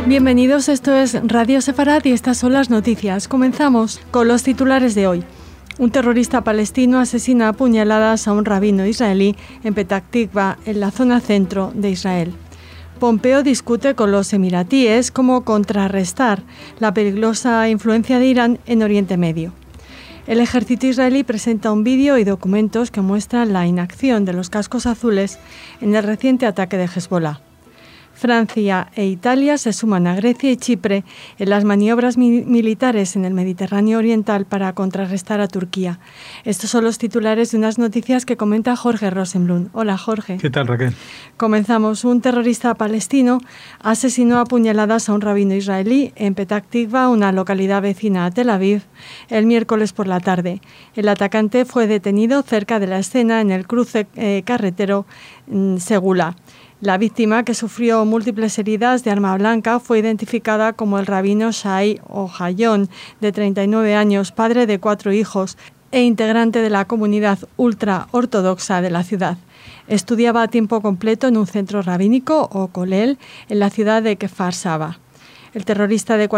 Bienvenidos, esto es Radio Sefarad y estas son las noticias. Comenzamos con los titulares de hoy. Un terrorista palestino asesina a puñaladas a un rabino israelí en Petah Tikva, en la zona centro de Israel. Pompeo discute con los emiratíes cómo contrarrestar la peligrosa influencia de Irán en Oriente Medio. El ejército israelí presenta un vídeo y documentos que muestran la inacción de los cascos azules en el reciente ataque de Hezbollah. Francia e Italia se suman a Grecia y Chipre en las maniobras militares en el Mediterráneo Oriental para contrarrestar a Turquía. Estos son los titulares de unas noticias que comenta Jorge Rosenblum. Hola, Jorge. ¿Qué tal, Raquel? Comenzamos. Un terrorista palestino asesinó a puñaladas a un rabino israelí en Petah Tikva, una localidad vecina a Tel Aviv, el miércoles por la tarde. El atacante fue detenido cerca de la escena en el cruce carretero Segula. La víctima, que sufrió múltiples heridas de arma blanca, fue identificada como el rabino Shai Ohayon, de 39 años, padre de 4 hijos e integrante de la comunidad ultra-ortodoxa de la ciudad. Estudiaba a tiempo completo en un centro rabínico, o kolel, en la ciudad de Kfar Saba. El terrorista de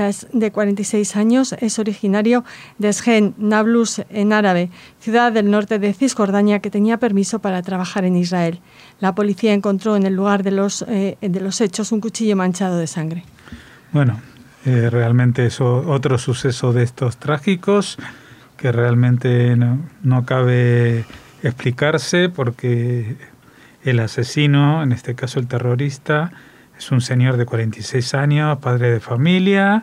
46 años es originario de Sjen, Nablus en árabe, ciudad del norte de Cisjordania que tenía permiso para trabajar en Israel. La policía encontró en el lugar de los hechos un cuchillo manchado de sangre. Bueno, realmente es otro suceso de estos trágicos que realmente no cabe explicarse porque el asesino, en este caso el terrorista, es un señor de 46 años, padre de familia,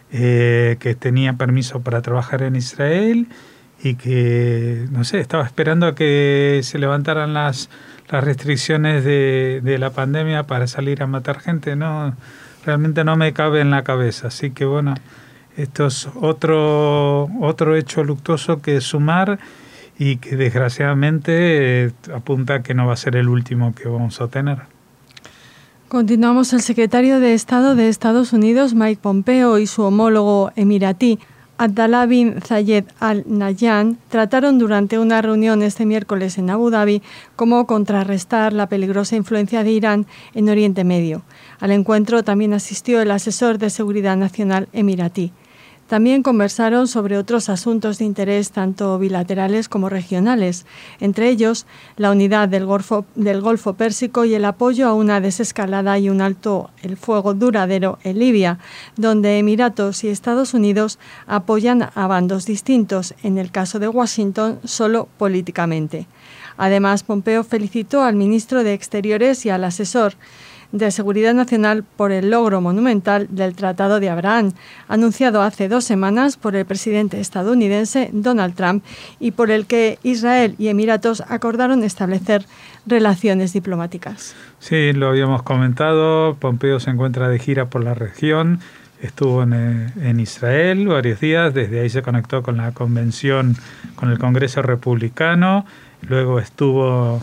que tenía permiso para trabajar en Israel y que, no sé, estaba esperando a que se levantaran las restricciones de la pandemia para salir a matar gente. No, realmente no me cabe en la cabeza. Así que, bueno, esto es otro hecho luctuoso que sumar y que desgraciadamente apunta a que no va a ser el último que vamos a tener. Continuamos. El secretario de Estado de Estados Unidos, Mike Pompeo, y su homólogo emiratí, Abdallah bin Zayed Al Nahyan, trataron durante una reunión este miércoles en Abu Dhabi cómo contrarrestar la peligrosa influencia de Irán en Oriente Medio. Al encuentro también asistió el asesor de Seguridad Nacional emiratí. También conversaron sobre otros asuntos de interés tanto bilaterales como regionales, entre ellos la unidad del Golfo Pérsico y el apoyo a una desescalada y un alto el fuego duradero en Libia, donde Emiratos y Estados Unidos apoyan a bandos distintos, en el caso de Washington solo políticamente. Además, Pompeo felicitó al ministro de Exteriores y al asesor de Seguridad Nacional por el logro monumental del Tratado de Abraham, anunciado hace 2 semanas por el presidente estadounidense Donald Trump y por el que Israel y Emiratos acordaron establecer relaciones diplomáticas. Sí, lo habíamos comentado. Pompeo se encuentra de gira por la región. Estuvo en Israel varios días. Desde ahí se conectó con la convención, con el Congreso Republicano. Luego estuvo,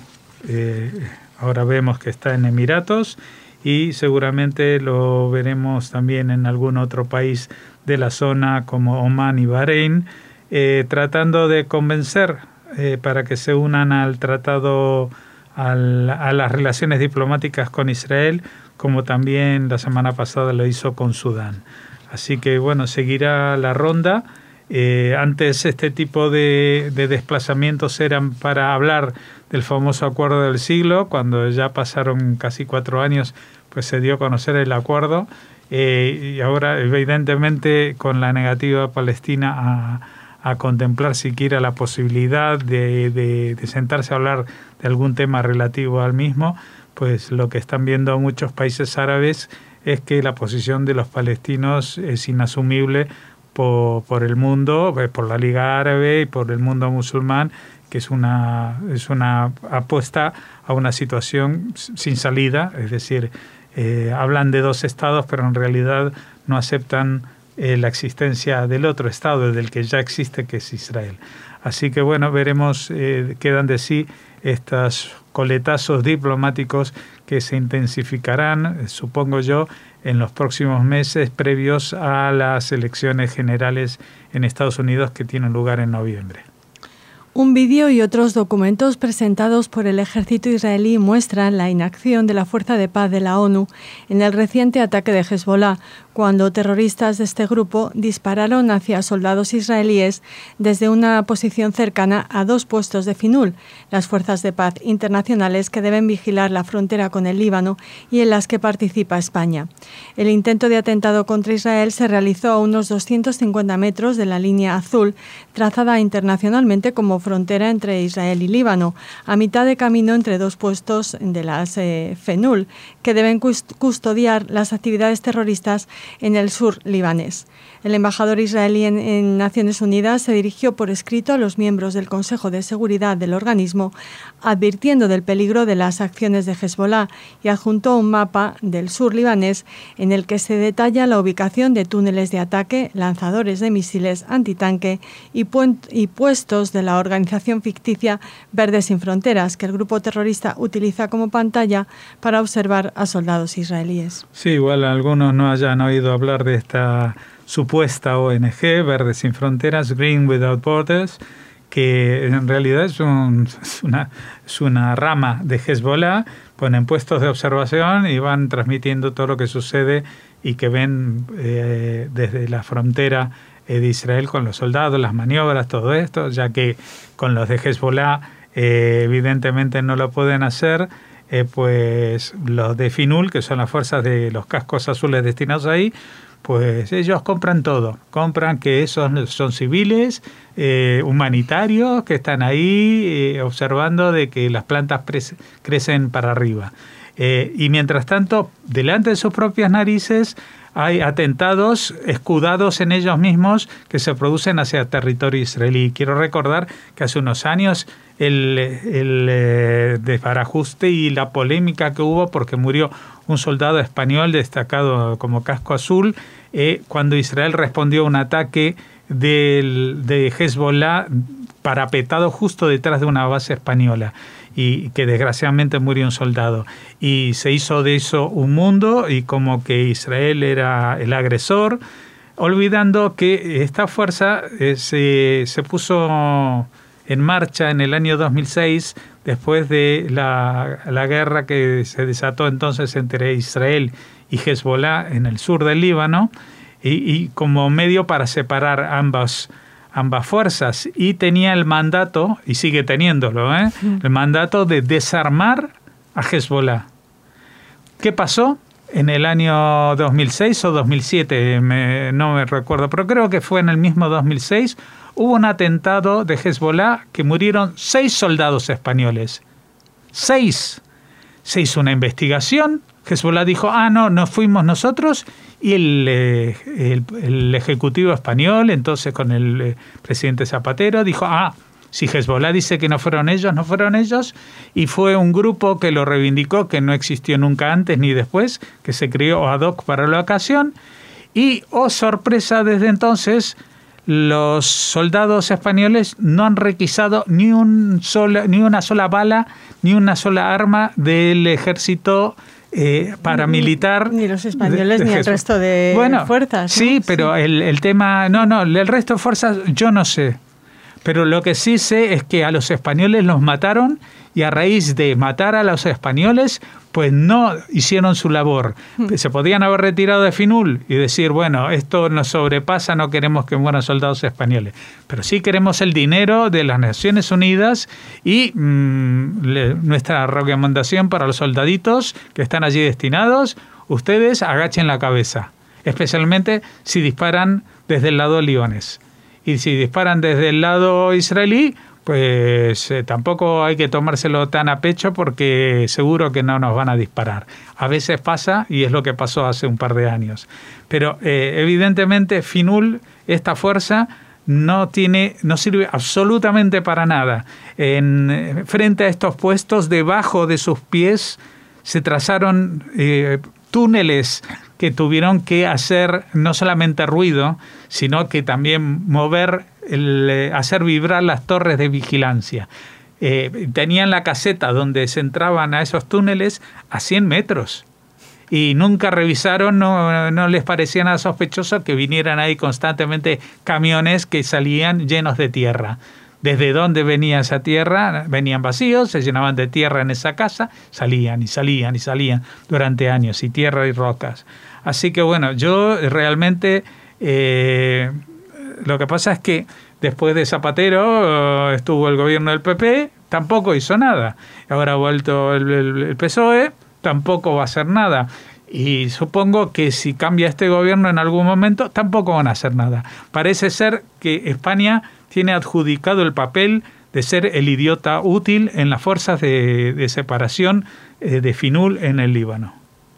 ahora vemos que está en Emiratos. Y seguramente lo veremos también en algún otro país de la zona como Omán y Bahrein, tratando de convencer para que se unan al tratado, a las relaciones diplomáticas con Israel, como también la semana pasada lo hizo con Sudán. Así que bueno, seguirá la ronda. Antes este tipo de desplazamientos eran para hablar del famoso acuerdo del siglo. Cuando ya pasaron casi 4 años, pues se dio a conocer el acuerdo, y ahora evidentemente con la negativa palestina a contemplar siquiera la posibilidad de sentarse a hablar de algún tema relativo al mismo, pues lo que están viendo muchos países árabes es que la posición de los palestinos es inasumible por el mundo, por la Liga Árabe y por el mundo musulmán, que es una apuesta a una situación sin salida, es decir, hablan de 2 estados, pero en realidad no aceptan la existencia del otro estado, del que ya existe, que es Israel. Así que bueno, veremos qué dan de sí estos coletazos diplomáticos que se intensificarán, supongo yo, en los próximos meses previos a las elecciones generales en Estados Unidos que tienen lugar en noviembre. Un vídeo y otros documentos presentados por el ejército israelí muestran la inacción de la Fuerza de Paz de la ONU en el reciente ataque de Hezbollah, cuando terroristas de este grupo dispararon hacia soldados israelíes desde una posición cercana a 2 puestos de FINUL, las fuerzas de paz internacionales que deben vigilar la frontera con el Líbano y en las que participa España. El intento de atentado contra Israel se realizó a unos 250 metros de la línea azul, trazada internacionalmente como frontera entre Israel y Líbano, a mitad de camino entre 2 puestos de las FENUL, que deben custodiar las actividades terroristas en el sur libanés. El embajador israelí en Naciones Unidas se dirigió por escrito a los miembros del Consejo de Seguridad del organismo, advirtiendo del peligro de las acciones de Hezbollah, y adjuntó un mapa del sur libanés en el que se detalla la ubicación de túneles de ataque, lanzadores de misiles antitanque y puestos de la organización ficticia Verdes Sin Fronteras, que el grupo terrorista utiliza como pantalla para observar a soldados israelíes. Sí, igual algunos no hayan oído hablar de esta supuesta ONG, Verdes Sin Fronteras, Green Without Borders, que en realidad es una rama de Hezbollah. Ponen puestos de observación y van transmitiendo todo lo que sucede y que ven desde la frontera de Israel con los soldados, las maniobras, todo esto, ya que con los de Hezbollah evidentemente no lo pueden hacer. Pues los de FINUL, que son las fuerzas de los cascos azules destinados ahí, pues ellos compran todo, compran que esos son civiles, humanitarios, que están ahí observando de que las plantas crecen para arriba. Y mientras tanto, delante de sus propias narices hay atentados escudados en ellos mismos que se producen hacia territorio israelí. Quiero recordar que hace unos años el desbarajuste y la polémica que hubo porque murió un soldado español destacado como casco azul cuando Israel respondió a un ataque de Hezbollah parapetado justo detrás de una base española, y que desgraciadamente murió un soldado. Y se hizo de eso un mundo y como que Israel era el agresor, olvidando que esta fuerza se puso en marcha en el año 2006, después de la guerra que se desató entonces entre Israel y Hezbollah en el sur del Líbano, y como medio para separar ambas fuerzas, y tenía el mandato, y sigue teniéndolo, el mandato de desarmar a Hezbollah. ¿Qué pasó? En el año 2006 o 2007, no me recuerdo, pero creo que fue en el mismo 2006, hubo un atentado de Hezbollah que murieron 6 soldados españoles. 6. Se hizo una investigación, Hezbollah dijo, no fuimos nosotros, y el Ejecutivo español, entonces con el presidente Zapatero, dijo, si Hezbollah dice que no fueron ellos, y fue un grupo que lo reivindicó, que no existió nunca antes ni después, que se creó ad hoc para la ocasión, y, sorpresa, desde entonces los soldados españoles no han requisado ni una sola bala, ni una sola arma del ejército paramilitar. Ni los españoles ni el resto de fuerzas, ¿no? Sí, pero el tema... el resto de fuerzas yo no sé. Pero lo que sí sé es que a los españoles los mataron, y a raíz de matar a los españoles, pues no hicieron su labor. Se podían haber retirado de FINUL y decir, esto nos sobrepasa, no queremos que mueran soldados españoles. Pero sí queremos el dinero de las Naciones Unidas y nuestra recomendación para los soldaditos que están allí destinados: ustedes agachen la cabeza, especialmente si disparan desde el lado libanés. Y si disparan desde el lado israelí, pues tampoco hay que tomárselo tan a pecho, porque seguro que no nos van a disparar. A veces pasa, y es lo que pasó hace un par de años. Pero evidentemente FINUL, esta fuerza, no sirve absolutamente para nada. Frente a estos puestos, debajo de sus pies, se trazaron túneles que tuvieron que hacer no solamente ruido, sino que también hacer vibrar las torres de vigilancia. Tenían la caseta donde se entraban a esos túneles a 100 metros. Y nunca revisaron, no les parecía nada sospechoso que vinieran ahí constantemente camiones que salían llenos de tierra. desde dónde venía esa tierra. Venían vacíos, se llenaban de tierra en esa casa, salían y salían y salían durante años, y tierra y rocas. Así que bueno, yo realmente lo que pasa es que después de Zapatero estuvo el gobierno del PP, tampoco hizo nada. Ahora ha vuelto el PSOE, tampoco va a hacer nada. Y supongo que si cambia este gobierno en algún momento, tampoco van a hacer nada. Parece ser que España tiene adjudicado el papel de ser el idiota útil en las fuerzas de separación de Finul en el Líbano.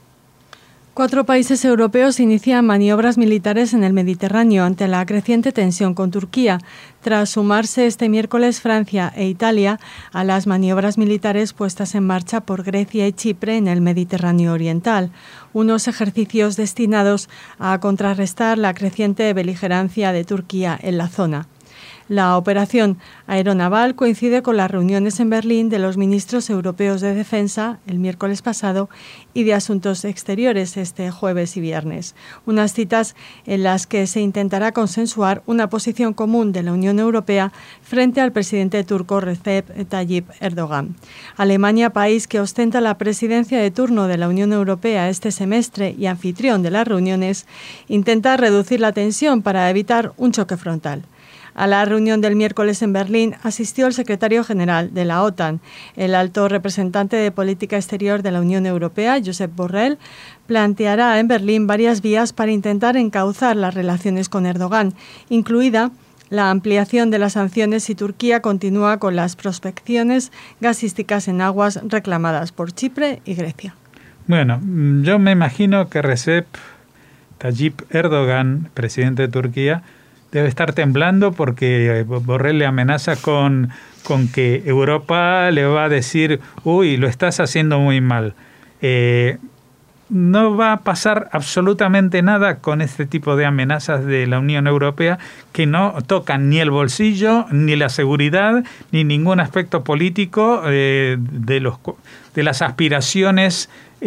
4 países europeos inician maniobras militares en el Mediterráneo ante la creciente tensión con Turquía, tras sumarse este miércoles Francia e Italia a las maniobras militares puestas en marcha por Grecia y Chipre en el Mediterráneo oriental, unos ejercicios destinados a contrarrestar la creciente beligerancia de Turquía en la zona. La operación aeronaval coincide con las reuniones en Berlín de los ministros europeos de Defensa el miércoles pasado y de Asuntos Exteriores este jueves y viernes, unas citas en las que se intentará consensuar una posición común de la Unión Europea frente al presidente turco Recep Tayyip Erdogan. Alemania, país que ostenta la presidencia de turno de la Unión Europea este semestre y anfitrión de las reuniones, intenta reducir la tensión para evitar un choque frontal. A la reunión del miércoles en Berlín asistió el secretario general de la OTAN. El alto representante de política exterior de la Unión Europea, Josep Borrell, planteará en Berlín varias vías para intentar encauzar las relaciones con Erdogan, incluida la ampliación de las sanciones si Turquía continúa con las prospecciones gasísticas en aguas reclamadas por Chipre y Grecia. Bueno, yo me imagino que Recep Tayyip Erdogan, presidente de Turquía, debe estar temblando porque Borrell le amenaza con que Europa le va a decir, uy, lo estás haciendo muy mal. No va a pasar absolutamente nada con este tipo de amenazas de la Unión Europea que no tocan ni el bolsillo, ni la seguridad, ni ningún aspecto político de las aspiraciones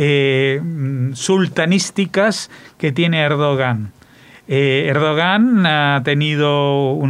sultanísticas que tiene Erdogan. Erdogan ha tenido un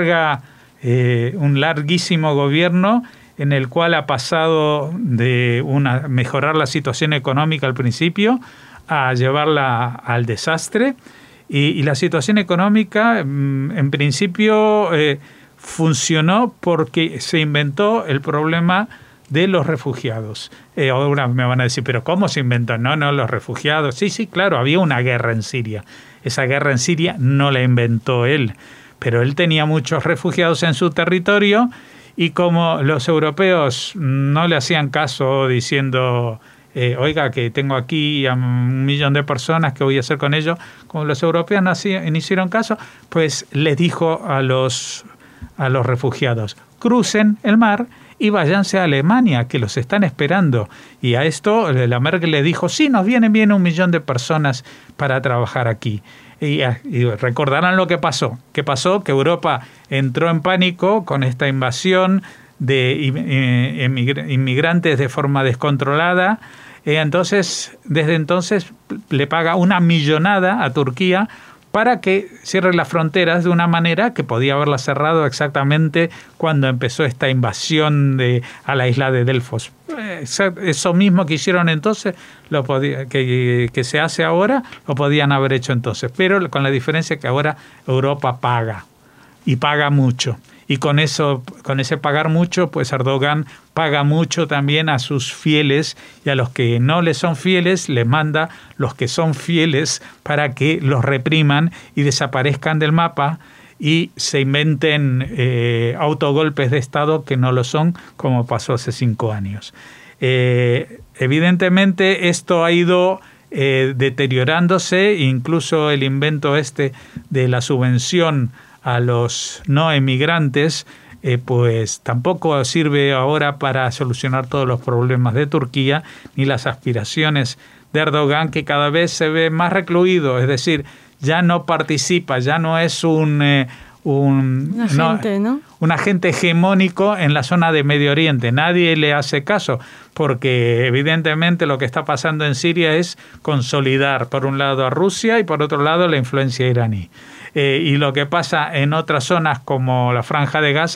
larguísimo gobierno en el cual ha pasado de mejorar la situación económica al principio a llevarla al desastre. Y la situación económica, en principio, funcionó porque se inventó el problema de los refugiados. Ahora me van a decir, ¿pero cómo se inventó? No, los refugiados. Sí, claro, había una guerra en Siria. Esa guerra en Siria no la inventó él, pero él tenía muchos refugiados en su territorio y como los europeos no le hacían caso diciendo, oiga, que tengo aquí a 1 millón de personas, ¿qué voy a hacer con ellos? Como los europeos no hicieron caso, pues les dijo a los refugiados, crucen el mar y váyanse a Alemania, que los están esperando. Y a esto la Merkel le dijo, sí, nos vienen bien 1 millón de personas para trabajar aquí. Y recordarán lo que pasó. ¿Qué pasó? Que Europa entró en pánico con esta invasión de inmigrantes de forma descontrolada. Desde entonces le paga 1 millonada a Turquía para que cierre las fronteras de una manera que podía haberla cerrado exactamente cuando empezó esta invasión a la isla de Delfos. Eso mismo que hicieron entonces, que se hace ahora, lo podían haber hecho entonces, pero con la diferencia que ahora Europa paga, y paga mucho. Y con ese pagar mucho, pues Erdogan paga mucho también a sus fieles, y a los que no les son fieles les manda los que son fieles para que los repriman y desaparezcan del mapa y se inventen autogolpes de Estado que no lo son, como pasó hace 5 años. Evidentemente esto ha ido deteriorándose, incluso el invento de la subvención a los no emigrantes, pues tampoco sirve ahora para solucionar todos los problemas de Turquía, ni las aspiraciones de Erdogan, que cada vez se ve más recluido, es decir, ya no participa, ya no es un agente hegemónico en la zona de Medio Oriente. Nadie le hace caso, porque evidentemente lo que está pasando en Siria es consolidar por un lado a Rusia y por otro lado la influencia iraní. Y lo que pasa en otras zonas como la Franja de Gaza,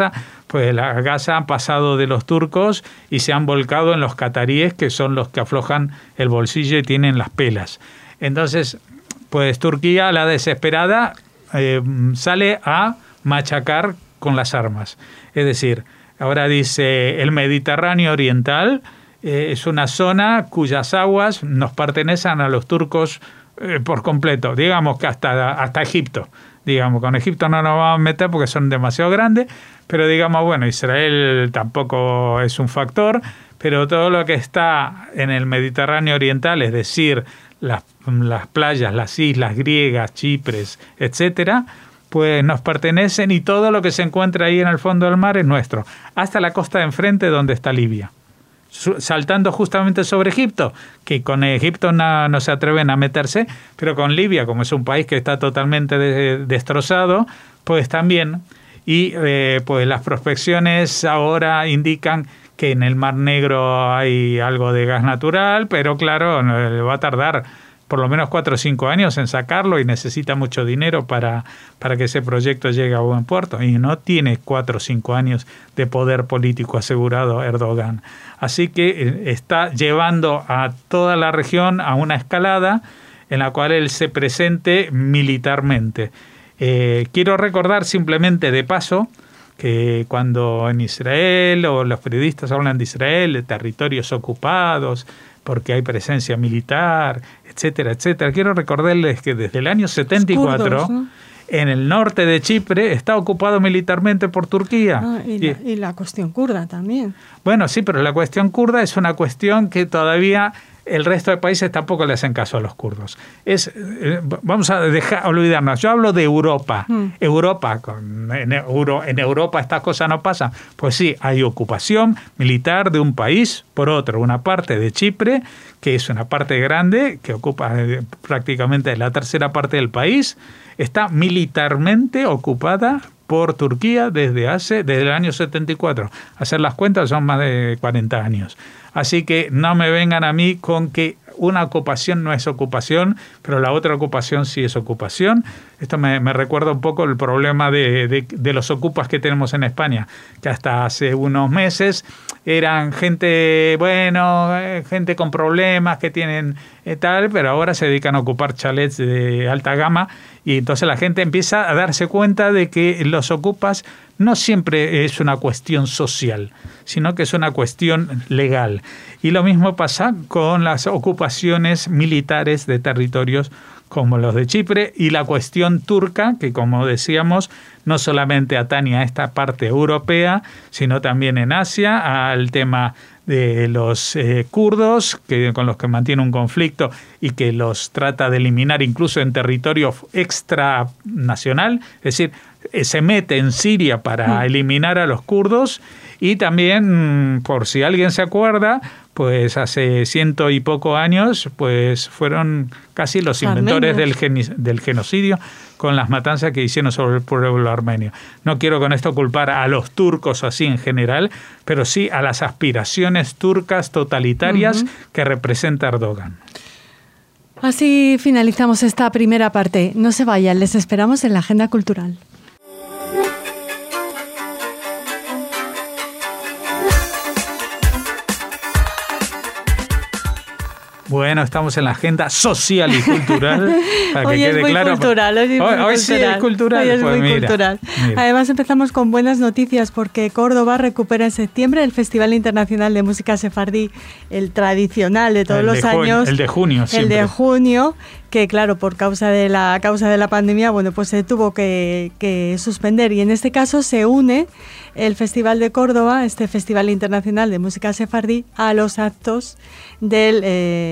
pues las Gaza han pasado de los turcos y se han volcado en los cataríes, que son los que aflojan el bolsillo y tienen las pelas. Entonces, pues Turquía, a la desesperada, sale a machacar con las armas. Es decir, ahora dice el Mediterráneo Oriental es una zona cuyas aguas nos pertenecen a los turcos por completo, digamos que hasta Egipto. Digamos, con Egipto no nos vamos a meter porque son demasiado grandes, pero digamos, bueno, Israel tampoco es un factor, pero todo lo que está en el Mediterráneo Oriental, es decir, las playas, las islas griegas, Chipre, etcétera, pues nos pertenecen, y todo lo que se encuentra ahí en el fondo del mar es nuestro, hasta la costa de enfrente donde está Libia. Saltando justamente sobre Egipto, que con Egipto no se atreven a meterse, pero con Libia, como es un país que está totalmente destrozado, pues también. Y pues las prospecciones ahora indican que en el Mar Negro hay algo de gas natural, pero claro, va a tardar por lo menos 4 o 5 años en sacarlo y necesita mucho dinero para que ese proyecto llegue a buen puerto. Y no tiene 4 o 5 años de poder político asegurado Erdogan. Así que está llevando a toda la región a una escalada en la cual él se presente militarmente. Quiero recordar simplemente de paso que cuando en Israel o los periodistas hablan de Israel, de territorios ocupados, porque hay presencia militar, etcétera, etcétera. Quiero recordarles que desde el año 74, kurdos, ¿no?, en el norte de Chipre está ocupado militarmente por Turquía. Y la cuestión kurda también. Bueno, sí, pero la cuestión kurda es una cuestión que todavía el resto de países tampoco le hacen caso a los kurdos. Vamos a olvidarnos. Yo hablo de Europa. En Europa estas cosas no pasan. Pues sí, hay ocupación militar de un país por otro. Una parte de Chipre, que es una parte grande, que ocupa prácticamente la tercera parte del país, está militarmente ocupada por Turquía desde el año 74. Hacer las cuentas son más de 40 años. Así que no me vengan a mí con que una ocupación no es ocupación, pero la otra ocupación sí es ocupación. Esto me recuerda un poco el problema de los ocupas que tenemos en España, que hasta hace unos meses eran gente con problemas, que tienen tal, pero ahora se dedican a ocupar chalets de alta gama, y entonces la gente empieza a darse cuenta de que los ocupas no siempre es una cuestión social, sino que es una cuestión legal. Y lo mismo pasa con las ocupaciones militares de territorios como los de Chipre, y la cuestión turca, que como decíamos, no solamente atañe a esta parte europea, sino también en Asia, al tema de los kurdos, con los que mantiene un conflicto y que los trata de eliminar incluso en territorio extranacional, es decir, se mete en Siria para eliminar a los kurdos. Y también, por si alguien se acuerda, pues hace 100 y poco años, pues fueron casi los inventores del genocidio con las matanzas que hicieron sobre el pueblo armenio. No quiero con esto culpar a los turcos así en general, pero sí a las aspiraciones turcas totalitarias que representa Erdogan. Así finalizamos esta primera parte. No se vayan, les esperamos en la Agenda Cultural. Bueno, estamos en la agenda social y cultural. Para hoy que es quede muy claro. Cultural. Hoy sí es cultural. Hoy es pues muy cultural. Mira. Además empezamos con buenas noticias porque Córdoba recupera en septiembre el Festival Internacional de Música Sefardí, el tradicional de todos los años. El de junio siempre. El de junio, que claro, por causa de la pandemia, bueno, pues se tuvo que suspender. Y en este caso se une el Festival de Córdoba, este Festival Internacional de Música Sefardí, a los actos del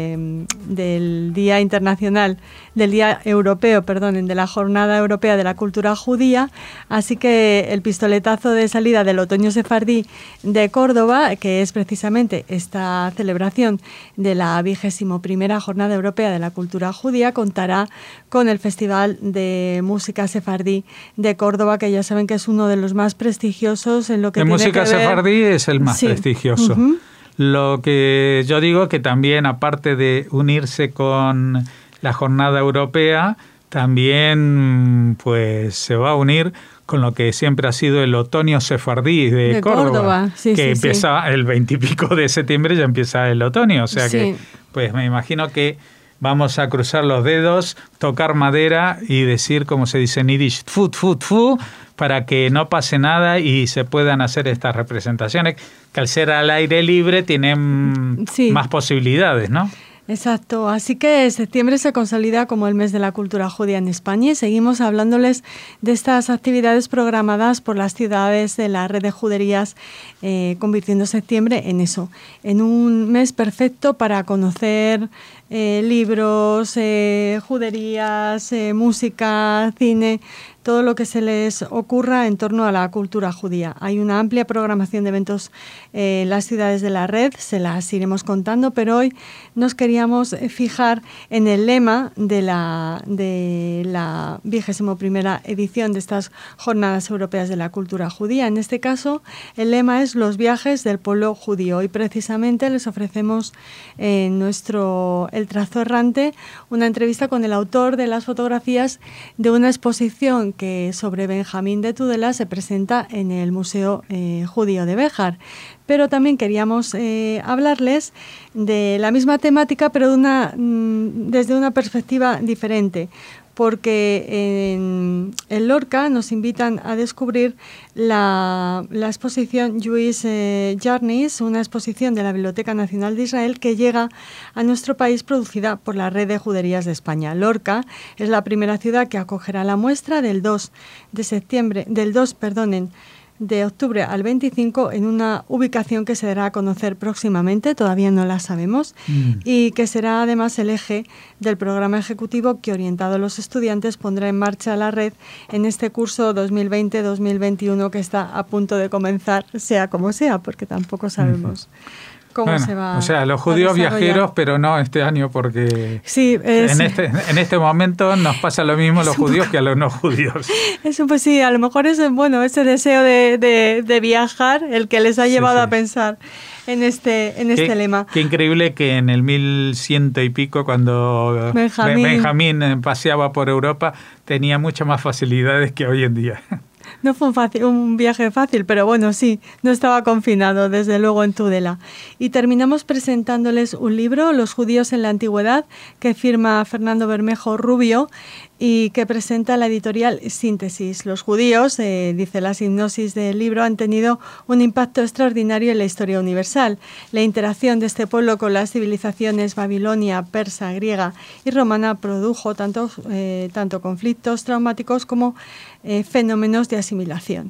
Día Internacional, del Día Europeo, de la Jornada Europea de la Cultura Judía. Así que el pistoletazo de salida del Otoño Sefardí de Córdoba, que es precisamente esta celebración de la 21ª Jornada Europea de la Cultura Judía, contará con el Festival de Música Sefardí de Córdoba, que ya saben que es uno de los más prestigiosos en lo que de tiene música que ver. sefardí es el más prestigioso. Lo que yo digo que también, aparte de unirse con la Jornada Europea, también pues se va a unir con lo que siempre ha sido el otoño sefardí de Córdoba, sí, que empieza el 20 y pico de septiembre, ya empieza el otoño. O sea que, pues me imagino que vamos a cruzar los dedos, tocar madera y decir, como se dice en Yiddish, tfu, tfu, tfu, para que no pase nada y se puedan hacer estas representaciones, que al ser al aire libre tienen más posibilidades, ¿no? Exacto, así que septiembre se consolida como el mes de la cultura judía en España y seguimos hablándoles de estas actividades programadas por las ciudades de la red de juderías, convirtiendo septiembre en eso, en un mes perfecto para conocer libros, juderías, música, cine, todo lo que se les ocurra en torno a la cultura judía. Hay una amplia programación de eventos en las ciudades de la red, se las iremos contando, pero hoy nos queríamos fijar en el lema de la 21ª edición de estas Jornadas Europeas de la Cultura Judía. En este caso, el lema es los viajes del pueblo judío. Hoy precisamente les ofrecemos en El trazo errante una entrevista con el autor de las fotografías de una exposición que sobre Benjamín de Tudela se presenta en el Museo Judío de Béjar. Pero también queríamos hablarles de la misma temática, pero desde una perspectiva diferente, porque en Lorca nos invitan a descubrir la exposición Jewish Journeys, una exposición de la Biblioteca Nacional de Israel que llega a nuestro país producida por la Red de Juderías de España. Lorca es la primera ciudad que acogerá la muestra del 2 de octubre al 25 en una ubicación que se dará a conocer próximamente, todavía no la sabemos, y que será además el eje del programa ejecutivo que, orientado a los estudiantes, pondrá en marcha la red en este curso 2020-2021 que está a punto de comenzar, sea como sea, porque tampoco sabemos cómo se va. O sea, los judíos viajeros, pero no este año, porque en este momento nos pasa lo mismo a los judíos que a los no judíos. Eso pues sí, a lo mejor es ese deseo de viajar el que les ha llevado a pensar en este lema. Qué increíble que en el 1100 y pico, cuando Benjamín paseaba por Europa, tenía muchas más facilidades que hoy en día. No fue un viaje fácil, pero bueno, sí, no estaba confinado, desde luego, en Tudela. Y terminamos presentándoles un libro, Los judíos en la antigüedad, que firma Fernando Bermejo Rubio y que presenta la editorial Síntesis. Los judíos, dice la sinopsis del libro, han tenido un impacto extraordinario en la historia universal. La interacción de este pueblo con las civilizaciones babilonia, persa, griega y romana produjo tanto conflictos traumáticos como fenómenos de asimilación.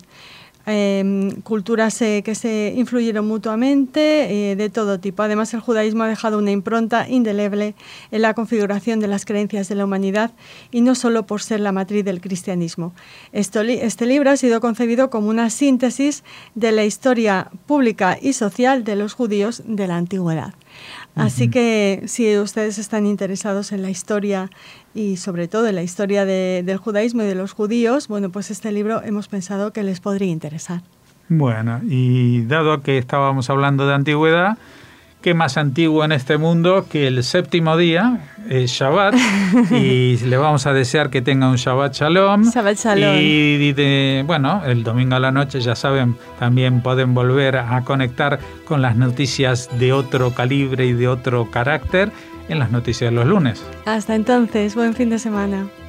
Culturas que se influyeron mutuamente, de todo tipo. Además, el judaísmo ha dejado una impronta indeleble en la configuración de las creencias de la humanidad y no solo por ser la matriz del cristianismo. Este libro ha sido concebido como una síntesis de la historia pública y social de los judíos de la antigüedad. Así que si ustedes están interesados en la historia y sobre todo en la historia del judaísmo y de los judíos, bueno, pues este libro hemos pensado que les podría interesar. Bueno, y dado que estábamos hablando de antigüedad, ¿qué más antiguo en este mundo que el séptimo día, el Shabbat? Y le vamos a desear que tenga un Shabbat Shalom. Shabbat Shalom. Y el domingo a la noche, ya saben, también pueden volver a conectar con las noticias de otro calibre y de otro carácter en las noticias de los lunes. Hasta entonces, buen fin de semana.